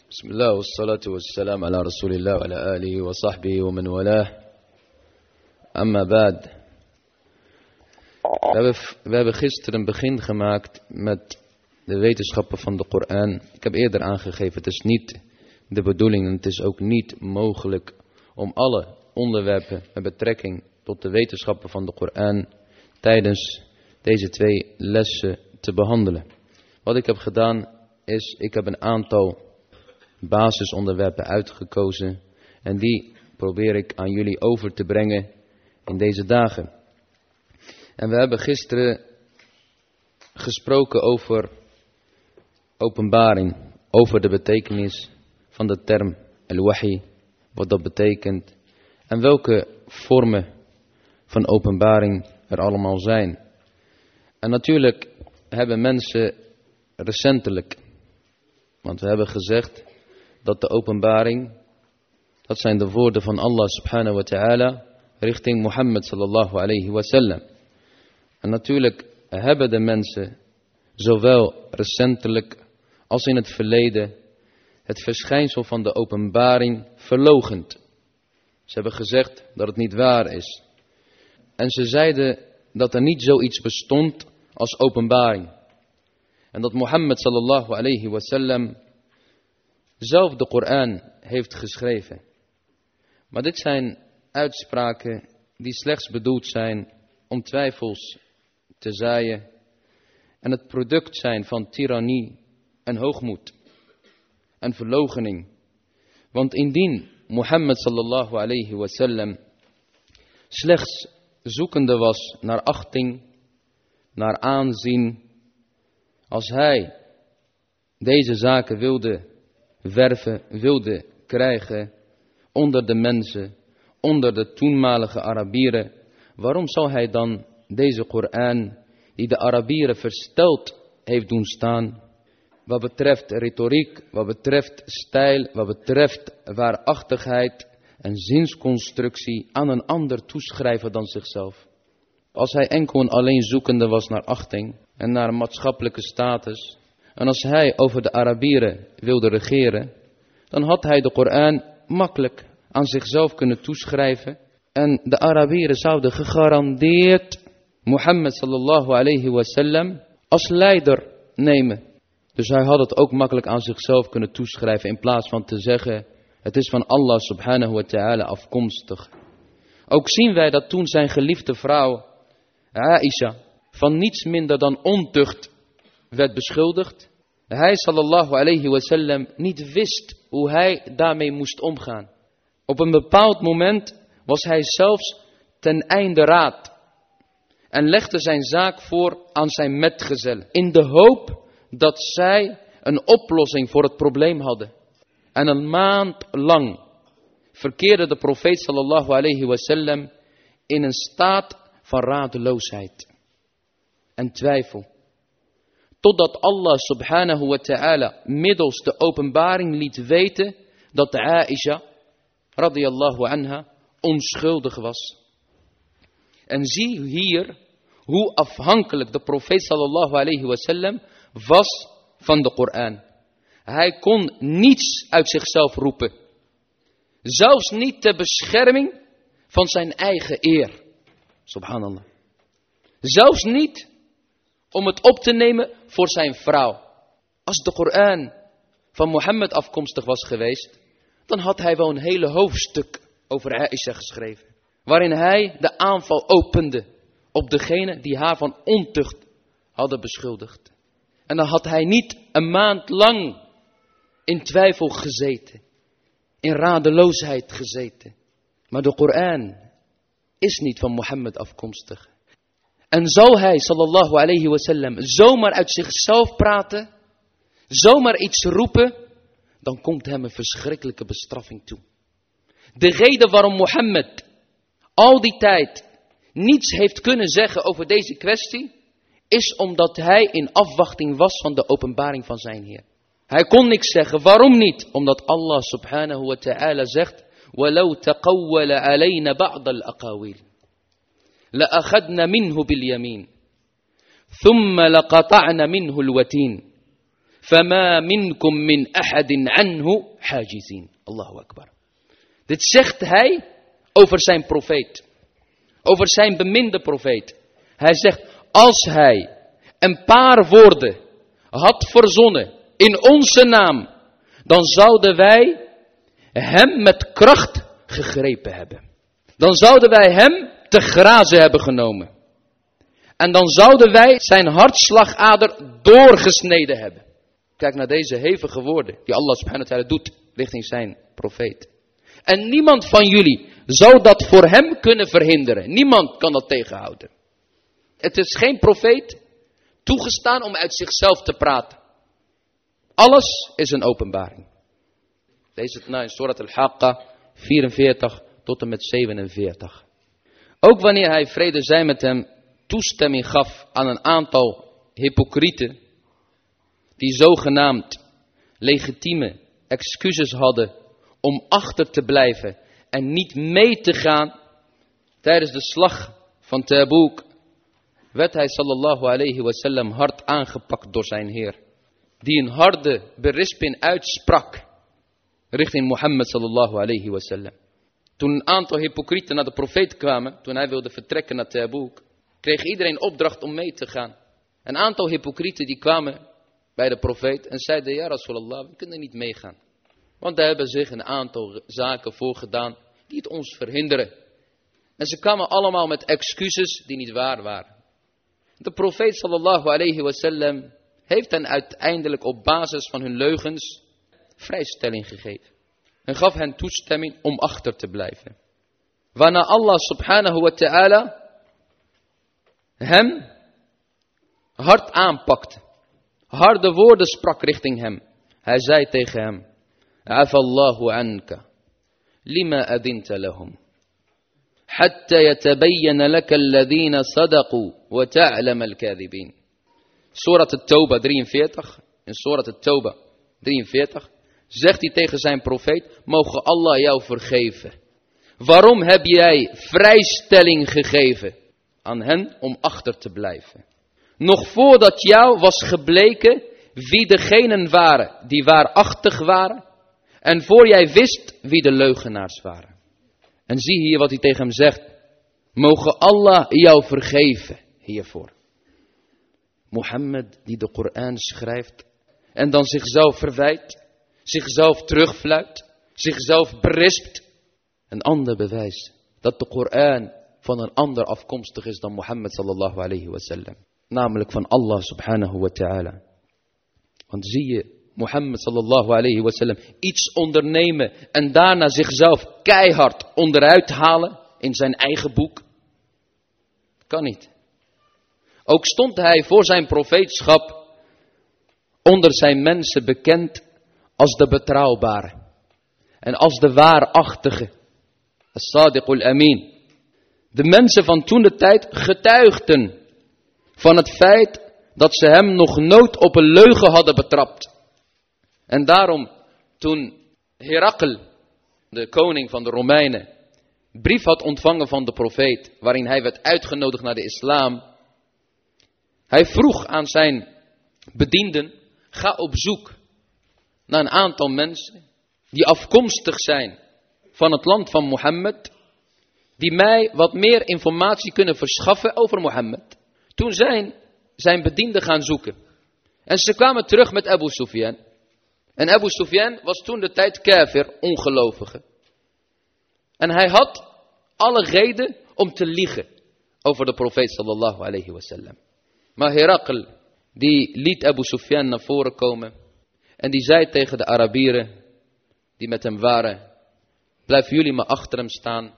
Bismillah, wassalatu wassalam ala rasulillah wa ala alihi wa sahbihi wa man walah. Amma ba'd. We hebben gisteren een begin gemaakt met de wetenschappen van de Koran. Ik heb eerder aangegeven, het is niet de bedoeling en het is ook niet mogelijk om alle onderwerpen met betrekking tot de wetenschappen van de Koran tijdens deze 2 lessen te behandelen. Wat ik heb gedaan is, ik heb een aantal basisonderwerpen uitgekozen en die probeer ik aan jullie over te brengen in deze dagen. En we hebben gisteren gesproken over openbaring, over de betekenis van de term al-wahi, wat dat betekent en welke vormen van openbaring er allemaal zijn. En natuurlijk hebben mensen recentelijk, want we hebben gezegd dat de openbaring, dat zijn de woorden van Allah subhanahu wa ta'ala richting Mohammed sallallahu alayhi wa sallam. En natuurlijk hebben de mensen zowel recentelijk als in het verleden het verschijnsel van de openbaring verloochend. Ze hebben gezegd dat het niet waar is. En ze zeiden dat er niet zoiets bestond als openbaring. En dat Mohammed sallallahu alayhi wa sallam zelf de Koran heeft geschreven. Maar dit zijn uitspraken die slechts bedoeld zijn om twijfels te zaaien en het product zijn van tirannie en hoogmoed en verloochening. Want indien Mohammed sallallahu alayhi wa sallam slechts zoekende was naar achting, naar aanzien, als hij deze zaken wilde werven, wilde krijgen onder de mensen, onder de toenmalige Arabieren, waarom zou hij dan deze Koran, die de Arabieren versteld heeft doen staan, wat betreft retoriek, wat betreft stijl, wat betreft waarachtigheid en zinsconstructie, aan een ander toeschrijven dan zichzelf? Als hij enkel en alleen zoekende was naar achting en naar maatschappelijke status, en als hij over de Arabieren wilde regeren, dan had hij de Koran makkelijk aan zichzelf kunnen toeschrijven. En de Arabieren zouden gegarandeerd Mohammed sallallahu alayhi wa sallam als leider nemen. Dus hij had het ook makkelijk aan zichzelf kunnen toeschrijven in plaats van te zeggen, het is van Allah subhanahu wa ta'ala afkomstig. Ook zien wij dat toen zijn geliefde vrouw Aisha van niets minder dan ontucht werd beschuldigd, hij sallallahu alayhi wa sallam niet wist hoe hij daarmee moest omgaan. Op een bepaald moment was hij zelfs ten einde raad en legde zijn zaak voor aan zijn metgezellen, in de hoop dat zij een oplossing voor het probleem hadden. En een maand lang verkeerde de profeet sallallahu alayhi wa sallam in een staat van radeloosheid en twijfel. Totdat Allah subhanahu wa ta'ala middels de openbaring liet weten dat Aisha radiyallahu anha onschuldig was. En zie hier hoe afhankelijk de profeet sallallahu alayhi wa sallam was van de Koran. Hij kon niets uit zichzelf roepen. Zelfs niet ter bescherming van zijn eigen eer. Subhanallah. Zelfs niet om het op te nemen voor zijn vrouw. Als de Koran van Mohammed afkomstig was geweest, dan had hij wel een hele hoofdstuk over Aisha geschreven. Waarin hij de aanval opende op degene die haar van ontucht hadden beschuldigd. En dan had hij niet een maand lang in twijfel gezeten. In radeloosheid gezeten. Maar de Koran is niet van Mohammed afkomstig. En zal hij sallallahu alayhi wa sallam zomaar uit zichzelf praten, zomaar iets roepen, dan komt hem een verschrikkelijke bestraffing toe. De reden waarom Mohammed al die tijd niets heeft kunnen zeggen over deze kwestie, is omdat hij in afwachting was van de openbaring van zijn Heer. Hij kon niks zeggen. Waarom niet? Omdat Allah subhanahu wa ta'ala zegt, وَلَوْ تَقَوَّلَ عَلَيْنَا بَعْضَ الْأَقَاوِيلِ لَأَخَذْنَا مِنْهُ بِالْيَمِينِ ثُمَّ لَقَطَعْنَا مِنْهُ الْوَتِينِ فَمَا مِنْكُمْ مِنْ أَحَدٍ عَنْهُ حَاجِزِينَ. Allahu Akbar. Dit zegt hij over zijn profeet. Over zijn beminde profeet. Hij zegt, als hij een paar woorden had verzonnen in onze naam, dan zouden wij hem met kracht gegrepen hebben. Dan zouden wij hem te grazen hebben genomen. En dan zouden wij zijn hartslagader doorgesneden hebben. Kijk naar deze hevige woorden die Allah subhanahu wa ta'ala doet richting zijn profeet. En niemand van jullie zou dat voor hem kunnen verhinderen. Niemand kan dat tegenhouden. Het is geen profeet toegestaan om uit zichzelf te praten. Alles is een openbaring. Lees het na in Surat al-Haqqa 44 tot en met 47. Ook wanneer hij, vrede zij met hem, toestemming gaf aan een aantal hypocrieten, die zogenaamd legitieme excuses hadden om achter te blijven en niet mee te gaan tijdens de slag van Taboek, werd hij sallallahu alayhi wasallam hard aangepakt door zijn Heer, die een harde berisping uitsprak richting Mohammed sallallahu alayhi wasallam. Toen een aantal hypocrieten naar de profeet kwamen, toen hij wilde vertrekken naar Taboek, kreeg iedereen opdracht om mee te gaan. Een aantal hypocrieten die kwamen bij de profeet en zeiden, ja Rasulallah, we kunnen niet meegaan. Want daar hebben zich een aantal zaken voorgedaan die het ons verhinderen. En ze kwamen allemaal met excuses die niet waar waren. De profeet sallallahu alayhi wasallam heeft hen uiteindelijk op basis van hun leugens vrijstelling gegeven. En gaf hen toestemming om achter te blijven. Waarna Allah subhanahu wa ta'ala hem hard aanpakte. Harde woorden sprak richting hem. Hij zei tegen hem, Afallahu anka, lima adinta lahum. Hatta yatabayyana laka alladhina sadaqu wa ta'lam al-kadhibin. Surat at-Tawbah 43. In Surat at-Tawbah 43 zegt hij tegen zijn profeet, mogen Allah jou vergeven. Waarom heb jij vrijstelling gegeven aan hen om achter te blijven? Nog voordat jou was gebleken wie degenen waren die waarachtig waren. En voor jij wist wie de leugenaars waren. En zie hier wat hij tegen hem zegt. Mogen Allah jou vergeven hiervoor. Mohammed die de Koran schrijft en dan zichzelf verwijt, zichzelf terugfluit, zichzelf berispt. Een ander bewijs dat de Koran van een ander afkomstig is dan Mohammed sallallahu alayhi wasallam. Namelijk van Allah subhanahu wa ta'ala. Want zie je Mohammed sallallahu alayhi wasallam iets ondernemen en daarna zichzelf keihard onderuit halen in zijn eigen boek? Kan niet. Ook stond hij voor zijn profeetschap onder zijn mensen bekend als de betrouwbare. En als de waarachtige. As-Sadiqul Amin. De mensen van toen de tijd getuigden van het feit dat ze hem nog nooit op een leugen hadden betrapt. En daarom toen Herakl, de koning van de Romeinen, brief had ontvangen van de profeet, waarin hij werd uitgenodigd naar de islam. Hij vroeg aan zijn bedienden, ga op zoek naar een aantal mensen die afkomstig zijn van het land van Mohammed, die mij wat meer informatie kunnen verschaffen over Mohammed. Toen zijn bedienden gaan zoeken. En ze kwamen terug met Abu Sufyan. En Abu Sufyan was toen de tijd kafir, ongelovige. En hij had alle reden om te liegen over de profeet sallallahu alayhi wasallam. Maar Herakl, die liet Abu Sufyan naar voren komen. En die zei tegen de Arabieren die met hem waren, blijven jullie maar achter hem staan.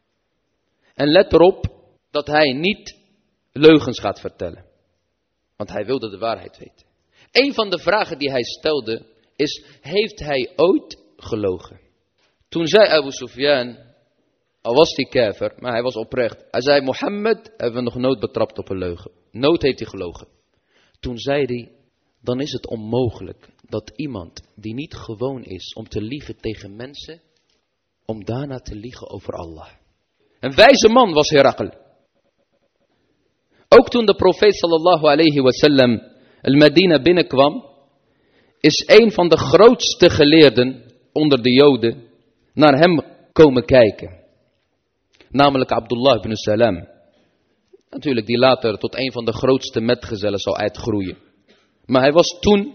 En let erop dat hij niet leugens gaat vertellen. Want hij wilde de waarheid weten. Een van de vragen die hij stelde is, heeft hij ooit gelogen? Toen zei Abu Sufyan, al was hij kafir, maar hij was oprecht. Hij zei, Mohammed hebben we nog nooit betrapt op een leugen. Nooit heeft hij gelogen. Toen zei hij, dan is het onmogelijk dat iemand die niet gewoon is om te liegen tegen mensen, om daarna te liegen over Allah. Een wijze man was Herakl. Ook toen de profeet sallallahu alayhi wasallam al-Medina binnenkwam, is een van de grootste geleerden onder de Joden naar hem komen kijken. Namelijk Abdullah ibn Salam. Natuurlijk die later tot een van de grootste metgezellen zal uitgroeien. Maar hij was toen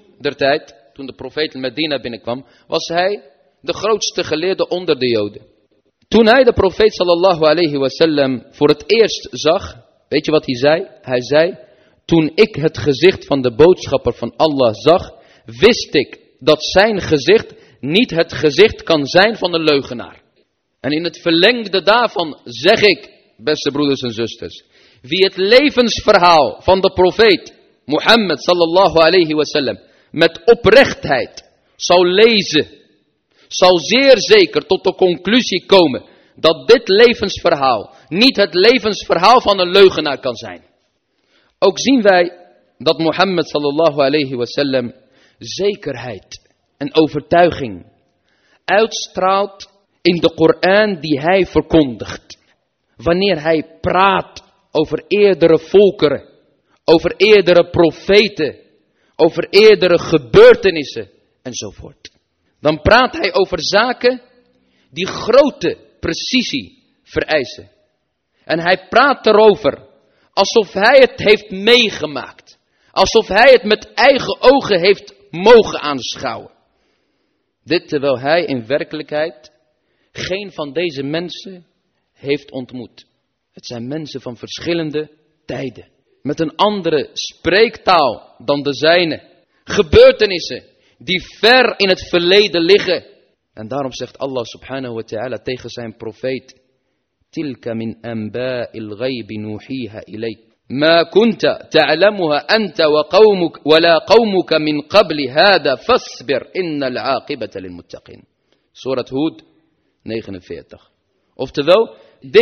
de profeet in Medina binnenkwam, was hij de grootste geleerde onder de Joden. Toen hij de profeet sallallahu alayhi wasallam voor het eerst zag, weet je wat hij zei? Hij zei, toen ik het gezicht van de boodschapper van Allah zag, wist ik dat zijn gezicht niet het gezicht kan zijn van een leugenaar. En in het verlengde daarvan zeg ik, beste broeders en zusters, wie het levensverhaal van de profeet Mohammed sallallahu alayhi wasallam met oprechtheid zal lezen, zal zeer zeker tot de conclusie komen dat dit levensverhaal niet het levensverhaal van een leugenaar kan zijn. Ook zien wij dat Mohammed sallallahu alayhi wasallam zekerheid en overtuiging uitstraalt in de Koran die hij verkondigt. Wanneer hij praat over eerdere volkeren, over eerdere profeten, over eerdere gebeurtenissen enzovoort. Dan praat hij over zaken die grote precisie vereisen. En hij praat erover alsof hij het heeft meegemaakt. Alsof hij het met eigen ogen heeft mogen aanschouwen. Dit terwijl hij in werkelijkheid geen van deze mensen heeft ontmoet. Het zijn mensen van verschillende tijden. Met een andere spreektaal dan de zijne. Gebeurtenissen die ver in het verleden liggen. En daarom zegt Allah subhanahu wa ta'ala tegen zijn profeet. Tilka min anba'il ghaybi nuhiha ilayk. Ma kunta ta'lamuha anta wa la qawmuka min qabli hada fasbir innal aqibata lil muttaqin. Surat Hud 49. Oftewel,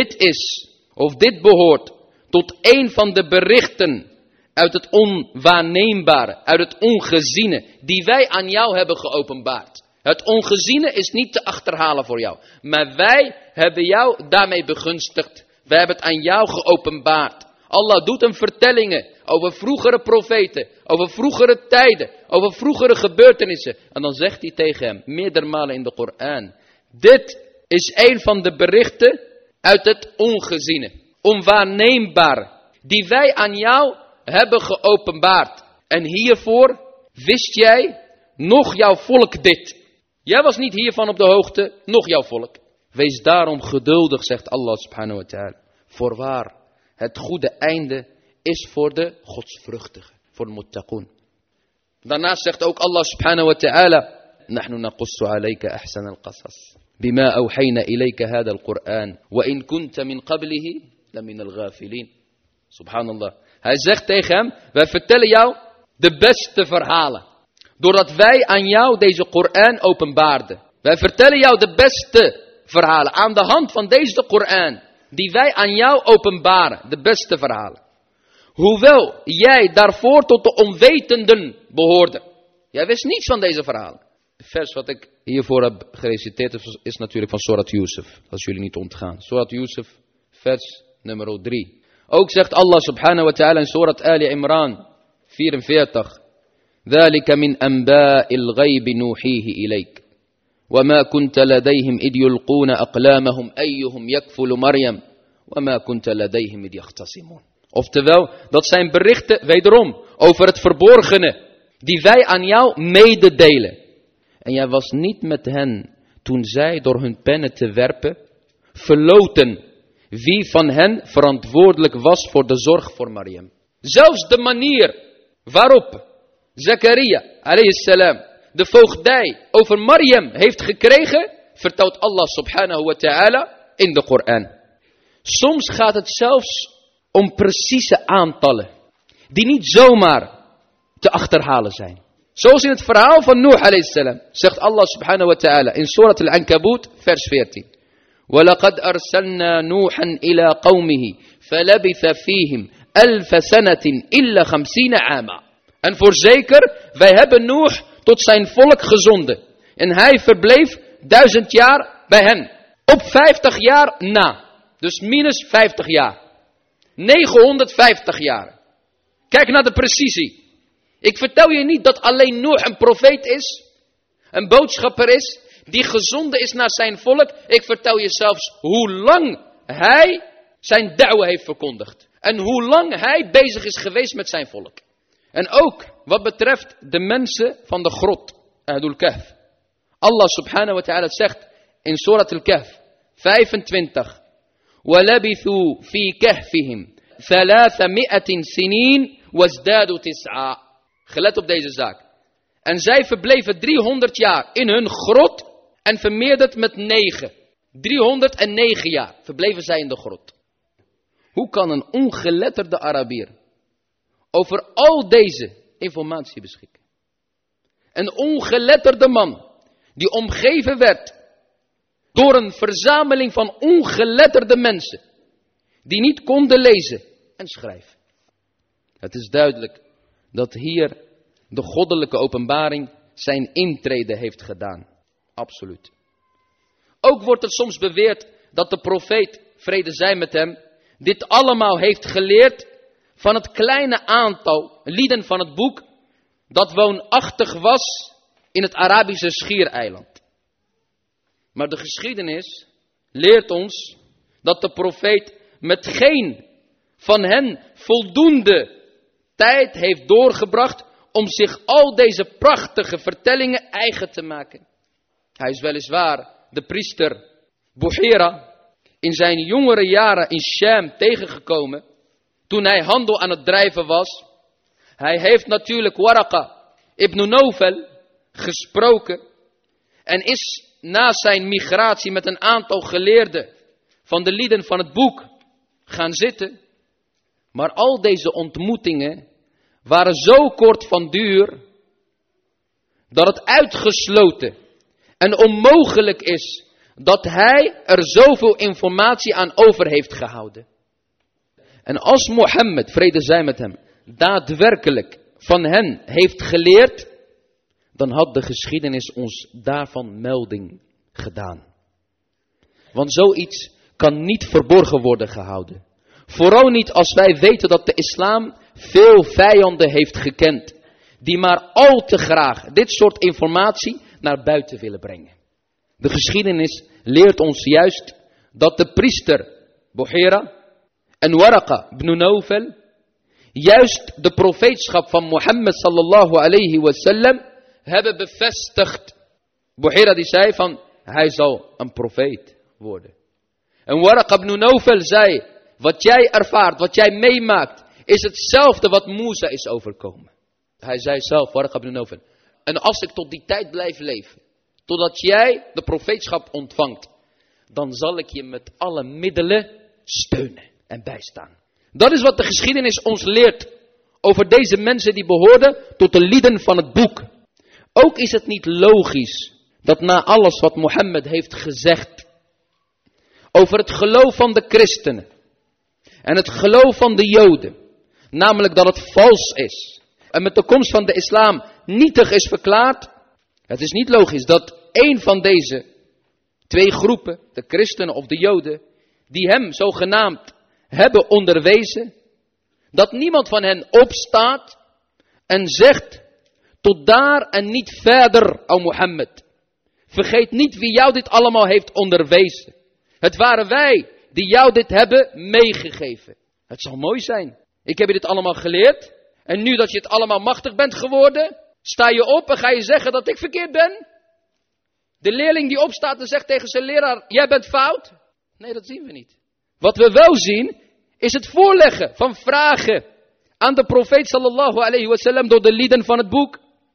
dit behoort tot een van de berichten uit het onwaarneembare, uit het ongeziene, die wij aan jou hebben geopenbaard. Het ongeziene is niet te achterhalen voor jou, maar wij hebben jou daarmee begunstigd. Wij hebben het aan jou geopenbaard. Allah doet hem vertellingen over vroegere profeten, over vroegere tijden, over vroegere gebeurtenissen. En dan zegt hij tegen hem, meerdere malen in de Koran, dit is een van de berichten uit het ongeziene, onwaarneembare, die wij aan jou hebben geopenbaard. En hiervoor wist jij, nog jouw volk dit. Jij was niet hiervan op de hoogte, nog jouw volk. Wees daarom geduldig, zegt Allah subhanahu wa ta'ala. Voorwaar, het goede einde is voor de godsvruchtigen, voor de muttaqun. Daarnaast zegt ook Allah subhanahu wa ta'ala, Nahnu naqussu alayka ahsan al-qasas. Bima awhayna ilayka hada al-Qur'an. Wa in kunta min qablihi, la min al-ghafilin. Subhanallah. Hij zegt tegen hem, wij vertellen jou de beste verhalen. Doordat wij aan jou deze Koran openbaarden. Wij vertellen jou de beste verhalen. Aan de hand van deze Koran. Die wij aan jou openbaren. De beste verhalen. Hoewel jij daarvoor tot de onwetenden behoorde. Jij wist niets van deze verhalen. Het vers wat ik hiervoor heb gereciteerd is natuurlijk van Surat Yusuf. Als jullie niet ontgaan. Surat Yusuf, vers nummer 3. Ook zegt Allah subhanahu wa ta'ala in Surat Ali Imran 44. ذلك من أنباء الغيب نوحيه إليك وما كنت لديهم إذ يلقون أقلامهم أيهم يكفل مريم وما كنت لديهم إذ يختصمون. Oftewel, dat zijn berichten wederom over het verborgene die wij aan jou mededelen. En jij was niet met hen toen zij door hun pennen te werpen verloten wie van hen verantwoordelijk was voor de zorg voor Maryam. Zelfs de manier waarop Zakaria, alayhi salam, de voogdij over Maryam heeft gekregen, vertelt Allah subhanahu wa ta'ala in de Koran. Soms gaat het zelfs om precieze aantallen, die niet zomaar te achterhalen zijn. Zoals in het verhaal van Nuh alayhi salam, zegt Allah subhanahu wa ta'ala in Surat Al-Ankabut, vers 14. وَلَقَدْ أَرْسَلْنَا نُوحًا إِلَى قَوْمِهِ فَلَبِثَ فِيهِمْ 1000 سَنَةٍ إِلَّا 50 عَامًا. En voorzeker, wij hebben Noach tot zijn volk gezonden. En hij verbleef 1000 jaar bij hen. Op 50 jaar na. Dus minus 50 jaar. 950 jaar. Kijk naar de precisie. Ik vertel je niet dat alleen Noach een profeet is, een boodschapper is, die gezonden is naar zijn volk. Ik vertel je zelfs hoe lang hij zijn da'wa heeft verkondigd. En hoe lang hij bezig is geweest met zijn volk. En ook wat betreft de mensen van de grot, Ahlul Kahf. Allah subhanahu wa ta'ala zegt in Surat al-Kahf 25. وَلَبِثُوا فِي كَهْفِهِمْ 300 سِنِينَ وَازْدَادُوا 9. Gelet op deze zaak. En zij verbleven 300 jaar in hun grot en vermeerderd met 9. 309 jaar verbleven zij in de grot. Hoe kan een ongeletterde Arabier over al deze informatie beschikken? Een ongeletterde man die omgeven werd door een verzameling van ongeletterde mensen die niet konden lezen en schrijven. Het is duidelijk dat hier de goddelijke openbaring zijn intrede heeft gedaan. Absoluut. Ook wordt er soms beweerd dat de profeet, vrede zij met hem, dit allemaal heeft geleerd van het kleine aantal lieden van het boek dat woonachtig was in het Arabische schiereiland. Maar de geschiedenis leert ons dat de profeet met geen van hen voldoende tijd heeft doorgebracht om zich al deze prachtige vertellingen eigen te maken. Hij is weliswaar de priester Buhira in zijn jongere jaren in Sham tegengekomen toen hij handel aan het drijven was. Hij heeft natuurlijk Waraqa ibn Nawfal gesproken en is na zijn migratie met een aantal geleerden van de lieden van het boek gaan zitten. Maar al deze ontmoetingen waren zo kort van duur dat het uitgesloten en onmogelijk is dat hij er zoveel informatie aan over heeft gehouden. En als Mohammed, vrede zij met hem, daadwerkelijk van hen heeft geleerd, dan had de geschiedenis ons daarvan melding gedaan. Want zoiets kan niet verborgen worden gehouden. Vooral niet als wij weten dat de islam veel vijanden heeft gekend. Die maar al te graag dit soort informatie naar buiten willen brengen. De geschiedenis leert ons juist dat de priester Buhira en Waraqa ibn Nawfal juist de profeetschap van Mohammed sallallahu alayhi wasallam hebben bevestigd. Buhira die zei van hij zal een profeet worden. En Waraqa ibn Nawfal zei wat jij ervaart, wat jij meemaakt is hetzelfde wat Musa is overkomen. Hij zei zelf, Waraqa ibn Nawfal, en als ik tot die tijd blijf leven, totdat jij de profeetschap ontvangt, dan zal ik je met alle middelen steunen en bijstaan. Dat is wat de geschiedenis ons leert over deze mensen die behoorden tot de lieden van het boek. Ook is het niet logisch dat na alles wat Mohammed heeft gezegd over het geloof van de christenen en het geloof van de Joden, namelijk dat het vals is en met de komst van de islam nietig is verklaard. Het is niet logisch dat één van deze twee groepen, de christenen of de Joden, die hem zogenaamd hebben onderwezen, dat niemand van hen opstaat en zegt, tot daar en niet verder, o Mohammed. Vergeet niet wie jou dit allemaal heeft onderwezen. Het waren wij die jou dit hebben meegegeven. Het zal mooi zijn. Ik heb je dit allemaal geleerd. En nu dat je het allemaal machtig bent geworden, sta je op en ga je zeggen dat ik verkeerd ben? De leerling die opstaat en zegt tegen zijn leraar, jij bent fout? Nee, dat zien we niet. Wat we wel zien, is het voorleggen van vragen aan de profeet sallallahu alayhi wasallam door de lieden van het boek.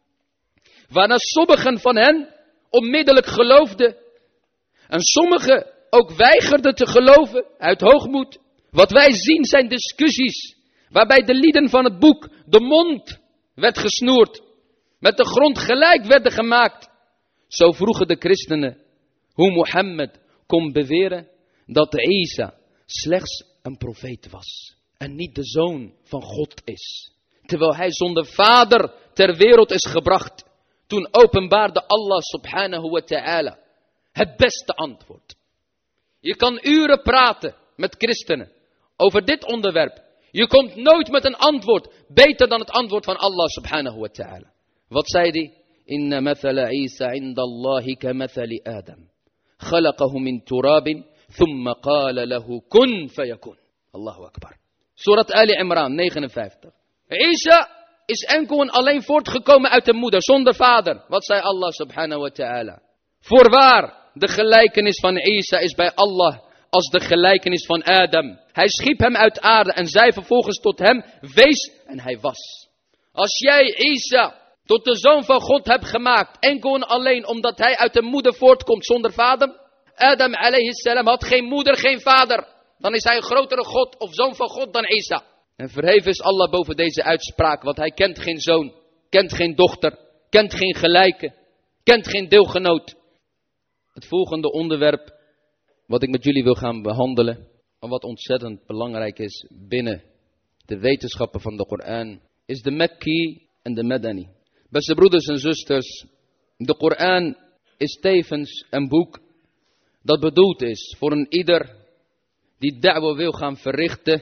Waarna sommigen van hen onmiddellijk geloofden. En sommigen ook weigerden te geloven uit hoogmoed. Wat wij zien zijn discussies waarbij de lieden van het boek de mond werd gesnoerd. Met de grond gelijk werden gemaakt. Zo vroegen de christenen hoe Mohammed kon beweren dat Isa slechts een profeet was. En niet de zoon van God is. Terwijl hij zonder vader ter wereld is gebracht. Toen openbaarde Allah subhanahu wa ta'ala het beste antwoord. Je kan uren praten met christenen over dit onderwerp. Je komt nooit met een antwoord beter dan het antwoord van Allah subhanahu wa ta'ala. Wat zei hij? Inna mathala Isa inda Allahi ka mathali Adam. Khalaqahu min turabin, thumma qala lahu kun fayakun. Allahu akbar. Surat Ali Imran 59. Isa is enkel en alleen voortgekomen uit de moeder, zonder vader. Wat zei Allah subhanahu wa ta'ala? Voorwaar, de gelijkenis van Isa is bij Allah als de gelijkenis van Adam. Hij schiep hem uit aarde en zei vervolgens tot hem, wees, en hij was. Als jij Isa tot de zoon van God hebt gemaakt, enkel en alleen omdat hij uit de moeder voortkomt zonder vader. Adam alayhi salam had geen moeder, geen vader. Dan is hij een grotere God of zoon van God dan Isa. En verheven is Allah boven deze uitspraak, want hij kent geen zoon, kent geen dochter, kent geen gelijke, kent geen deelgenoot. Het volgende onderwerp wat ik met jullie wil gaan behandelen, en wat ontzettend belangrijk is binnen de wetenschappen van de Koran, is de Mekki en de Madani. Beste broeders en zusters, de Koran is tevens een boek dat bedoeld is voor een ieder die da'wa wil gaan verrichten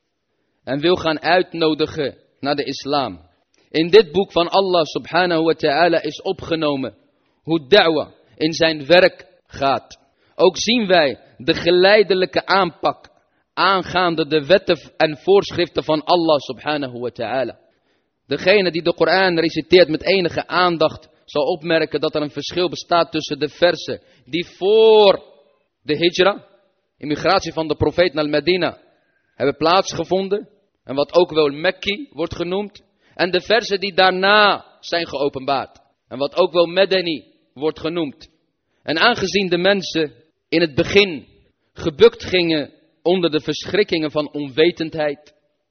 en wil gaan uitnodigen naar de islam. In dit boek van Allah subhanahu wa ta'ala is opgenomen hoe da'wa in zijn werk gaat. Ook zien wij de geleidelijke aanpak aangaande de wetten en voorschriften van Allah subhanahu wa ta'ala. Degene die de Koran reciteert met enige aandacht zal opmerken dat er een verschil bestaat tussen de versen die voor de hijra, immigratie van de profeet naar Medina, hebben plaatsgevonden. En wat ook wel Mekki wordt genoemd. En de versen die daarna zijn geopenbaard. En wat ook wel Madani wordt genoemd. En aangezien de mensen in het begin gebukt gingen onder de verschrikkingen van onwetendheid,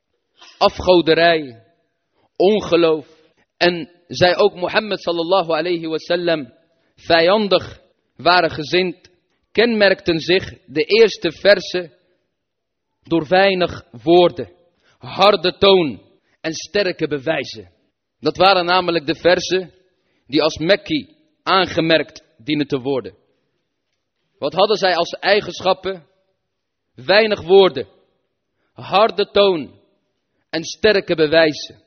afgoderij, ongeloof. En zij ook Mohammed sallallahu alayhi wasallam vijandig waren gezind, kenmerkten zich de eerste versen door weinig woorden, harde toon en sterke bewijzen. Dat waren namelijk de versen die als Mekki aangemerkt dienen te worden. Wat hadden zij als eigenschappen? Weinig woorden, harde toon en sterke bewijzen.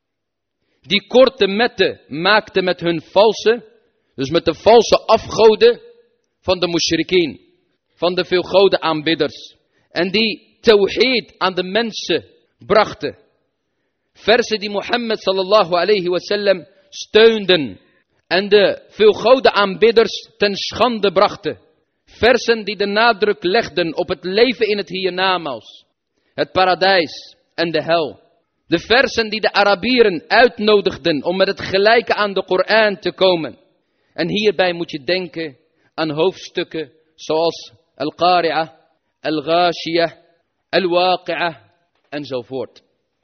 Die korte metten maakten met hun valse, dus met de valse afgoden van de mushrikeen, van de veelgoden aanbidders. En die tawhid aan de mensen brachten. Versen die Mohammed sallallahu alayhi wasallam steunden en de veelgoden aanbidders ten schande brachten. Versen die de nadruk legden op het leven in het hiernamaals, het paradijs en de hel. De versen die de Arabieren uitnodigden om met het gelijke aan de Koran te komen. En hierbij moet je denken aan hoofdstukken zoals Al-Qari'ah, Al-Ghashiyah, Al-Waqi'ah enzovoort.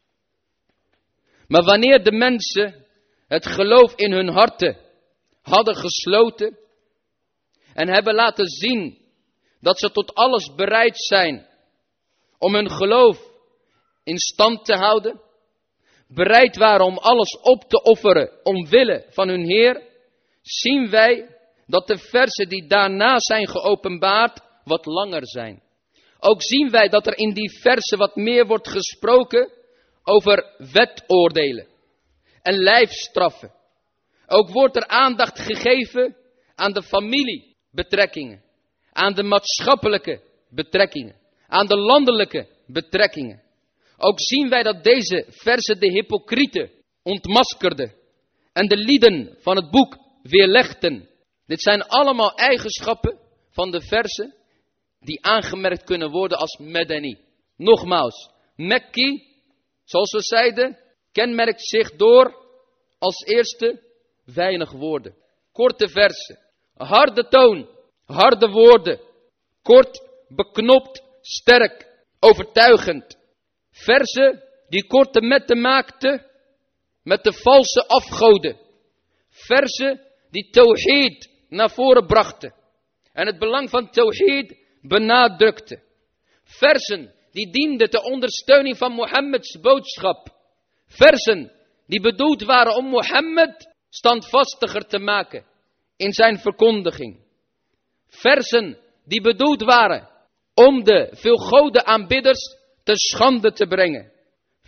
Maar wanneer de mensen het geloof in hun harten hadden gesloten en hebben laten zien dat ze tot alles bereid zijn om hun geloof in stand te houden, bereid waren om alles op te offeren omwille van hun Heer, zien wij dat de versen die daarna zijn geopenbaard wat langer zijn. Ook zien wij dat er in die versen wat meer wordt gesproken over wetoordelen en lijfstraffen. Ook wordt er aandacht gegeven aan de familiebetrekkingen, aan de maatschappelijke betrekkingen, aan de landelijke betrekkingen. Ook zien wij dat deze versen de hypocrieten ontmaskerden en de lieden van het boek weerlegden. Dit zijn allemaal eigenschappen van de versen die aangemerkt kunnen worden als Madani. Nogmaals, Mekki, zoals we zeiden, kenmerkt zich door als eerste weinig woorden. Korte versen, harde toon, harde woorden, kort, beknopt, sterk, overtuigend. Versen die korte metten maakten met de valse afgoden. Versen die tawhid naar voren brachten en het belang van tawhid benadrukten. Versen die dienden ter ondersteuning van Mohammeds boodschap. Versen die bedoeld waren om Mohammed standvastiger te maken in zijn verkondiging. Versen die bedoeld waren om de veelgoden aanbidders te schande te brengen.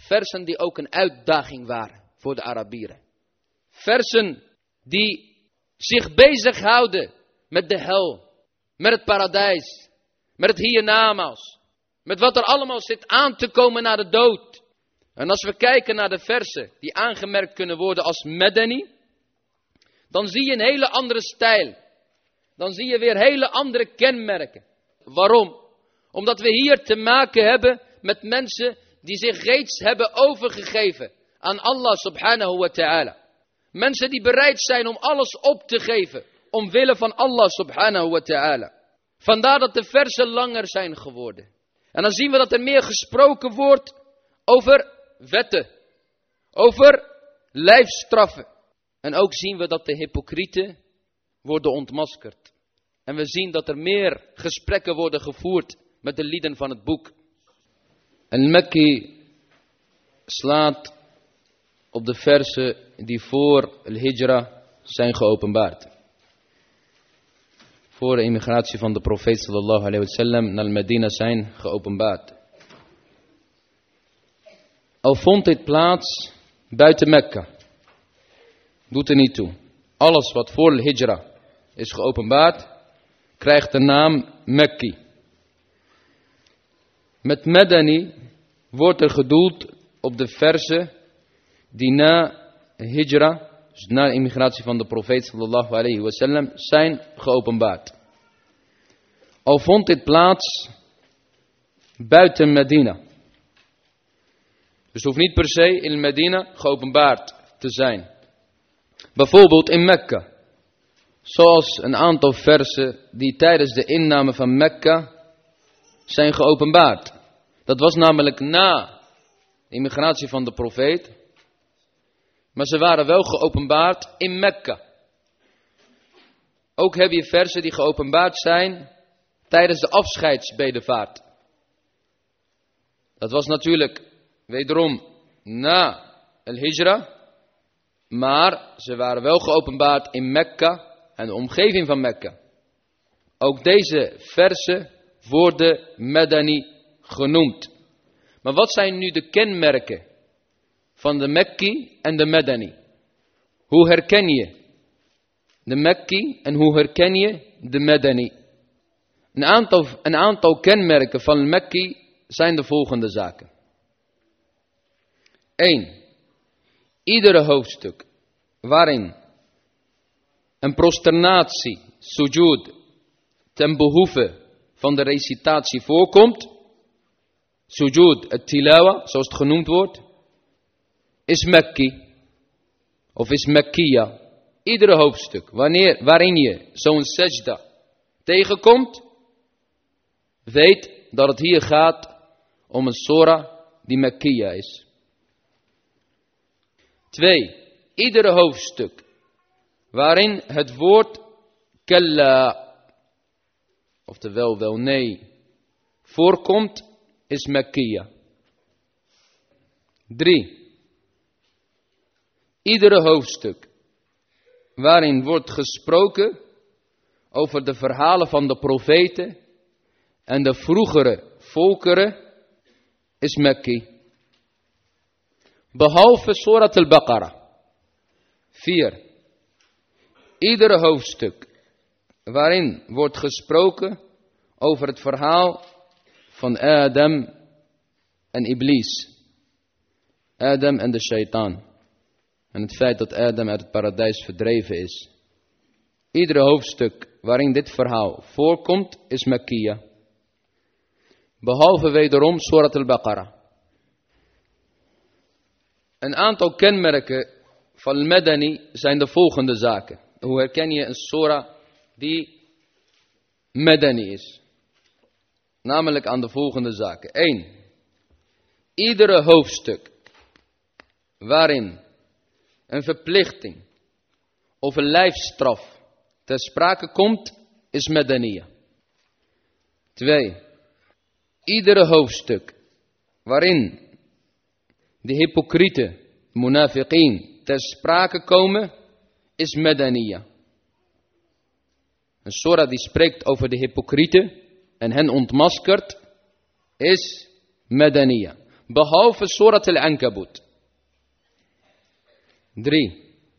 versen die ook een uitdaging waren voor de Arabieren. Versen die zich bezighouden met de hel, met het paradijs, met het hiernamaals, met wat er allemaal zit aan te komen na de dood. En als we kijken naar de versen die aangemerkt kunnen worden als Madani, dan zie je een hele andere stijl. Dan zie je weer hele andere kenmerken. Waarom? Omdat we hier te maken hebben met mensen die zich reeds hebben overgegeven aan Allah subhanahu wa ta'ala. Mensen die bereid zijn om alles op te geven, omwille van Allah subhanahu wa ta'ala. Vandaar dat de versen langer zijn geworden. En dan zien we dat er meer gesproken wordt over wetten, over lijfstraffen. En ook zien we dat de hypocrieten worden ontmaskerd. En we zien dat er meer gesprekken worden gevoerd met de lieden van het boek. Al-Makki slaat op de versen die voor al-Hijra zijn geopenbaard. Voor de immigratie van de profeet sallallahu alayhi wa sallam naar Medina zijn geopenbaard. Al vond dit plaats buiten Mekka, doet er niet toe. Alles wat voor al-Hijra is geopenbaard, krijgt de naam Makki. Met Madani wordt er gedoeld op de versen die na Hijra, dus na de immigratie van de profeet sallallahu alayhi wa sallam, zijn geopenbaard. Al vond dit plaats buiten Medina. Dus het hoeft niet per se in Medina geopenbaard te zijn. Bijvoorbeeld in Mekka. Zoals een aantal versen die tijdens de inname van Mekka zijn geopenbaard. Dat was namelijk na de immigratie van de profeet. Maar ze waren wel geopenbaard in Mekka. Ook heb je versen die geopenbaard zijn tijdens de afscheidsbedevaart. Dat was natuurlijk wederom na al-Hijra. Maar ze waren wel geopenbaard in Mekka en de omgeving van Mekka. Ook deze versen worden Madani genoemd. Maar wat zijn nu de kenmerken van de Makki en de Madani? Hoe herken je de Makki en hoe herken je de Madani? Een aantal kenmerken van de Makki zijn de volgende zaken. 1. Iedere hoofdstuk waarin een prosternatie, sujud, ten behoeve van de recitatie voorkomt, sujud, het tilawa, zoals het genoemd wordt, is Makki, of is Makkiya. Iedere hoofdstuk, waarin je zo'n sajda tegenkomt, weet dat het hier gaat om een surah die Makkiya is. 2. Iedere hoofdstuk waarin het woord kalla, oftewel wel nee, voorkomt, is Makkiya. 3. Iedere hoofdstuk waarin wordt gesproken over de verhalen van de profeten en de vroegere volkeren, is Makki. Behalve Surat al-Baqarah. 4. Iedere hoofdstuk waarin wordt gesproken over het verhaal van Adam en Iblis. Adam en de shaitaan. En het feit dat Adam uit het paradijs verdreven is. Iedere hoofdstuk waarin dit verhaal voorkomt is Makkiya. Behalve wederom Surat al-Baqarah. Een aantal kenmerken van al-Madani zijn de volgende zaken. Hoe herken je een surah die Madani is? Namelijk aan de volgende zaken. 1. Iedere hoofdstuk waarin een verplichting of een lijfstraf ter sprake komt, is Madaniya. 2. Iedere hoofdstuk waarin de hypocrieten, munafiqeen, ter sprake komen, is Madaniya. Een surah die spreekt over de hypocrieten en hen ontmaskert, is Madaniya. behalve Surat al-Ankabut. 3.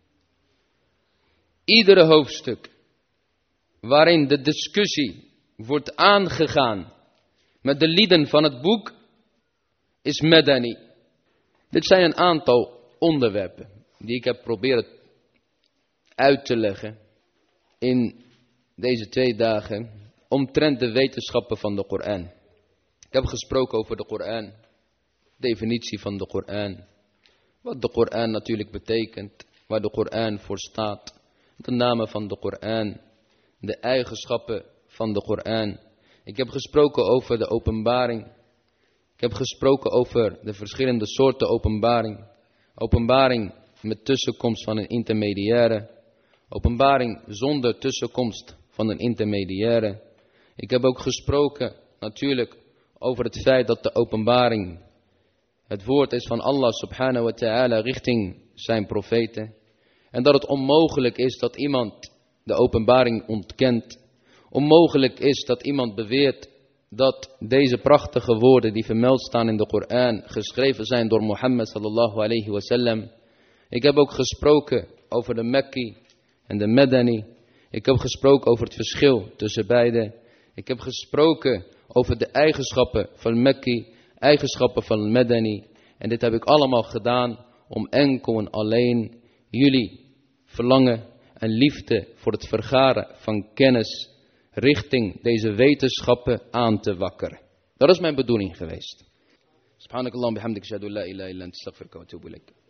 Iedere hoofdstuk waarin de discussie wordt aangegaan met de lieden van het boek is Madani. Dit zijn een aantal onderwerpen die ik heb proberen uit te leggen in deze 2 dagen omtrent de wetenschappen van de Koran. Ik heb gesproken over de Koran, definitie van de Koran, wat de Koran natuurlijk betekent, waar de Koran voor staat, de namen van de Koran, de eigenschappen van de Koran. Ik heb gesproken over de openbaring. Ik heb gesproken over de verschillende soorten openbaring. Openbaring met tussenkomst van een intermediaire. Openbaring zonder tussenkomst van een intermediaire. Ik heb ook gesproken natuurlijk over het feit dat de openbaring het woord is van Allah subhanahu wa ta'ala richting zijn profeten. En dat het onmogelijk is dat iemand de openbaring ontkent. Onmogelijk is dat iemand beweert dat deze prachtige woorden die vermeld staan in de Koran geschreven zijn door Mohammed sallallahu alayhi wa sallam. Ik heb ook gesproken over de Mekki en de Madani. Ik heb gesproken over het verschil tussen beide. Ik heb gesproken over de eigenschappen van Mekki, eigenschappen van Madani. En dit heb ik allemaal gedaan om enkel en alleen jullie verlangen en liefde voor het vergaren van kennis richting deze wetenschappen aan te wakkeren. Dat is mijn bedoeling geweest. Subhanakallah bihamdik, ashhadu an la ilaha illa anta, astaghfiruka wa atubu ilaik.